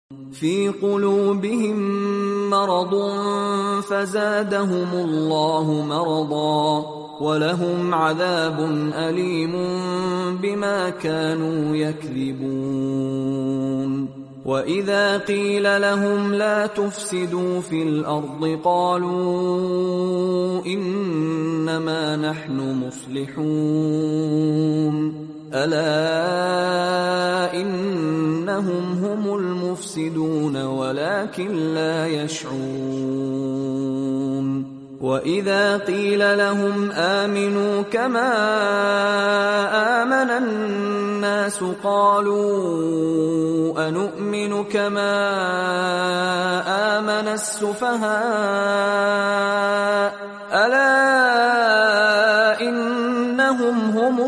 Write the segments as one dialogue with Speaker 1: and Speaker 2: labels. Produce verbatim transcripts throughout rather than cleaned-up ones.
Speaker 1: في قلوبهم مرض فزادهم الله مرضا ولهم عذاب أليم بما كانوا يكذبون. وإذا قيل لهم لا تفسدوا في الأرض قالوا إنما نحن مصلحون ألا إنهم هم المفسدون ولكن لا يشعرون. وإذا قيل لهم آمنوا كما آمن الناس قالوا أنؤمن كما آمن السفهاء ألا إنهم هم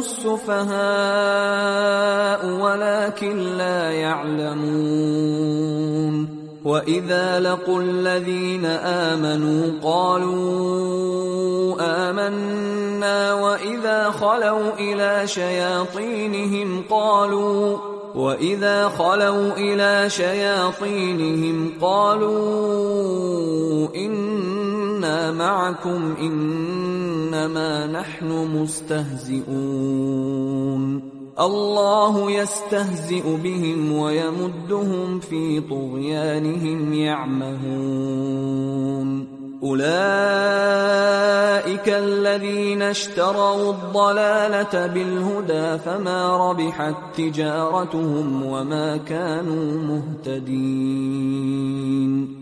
Speaker 1: السفهاء ولكن لا يعلمون. وإذا لقوا الذين آمنوا قالوا آمنا وإذا خلوا إلى شياطينهم قالوا وإذا خلوا إلى شياطينهم قالوا إنا معكم إنما نحن مستهزئون الله يستهزئ بهم ويمدهم في طغيانهم يعمهون. أولئك الذين اشتروا الضلالة بالهدى فما ربحت تجارتهم وما كانوا مهتدين.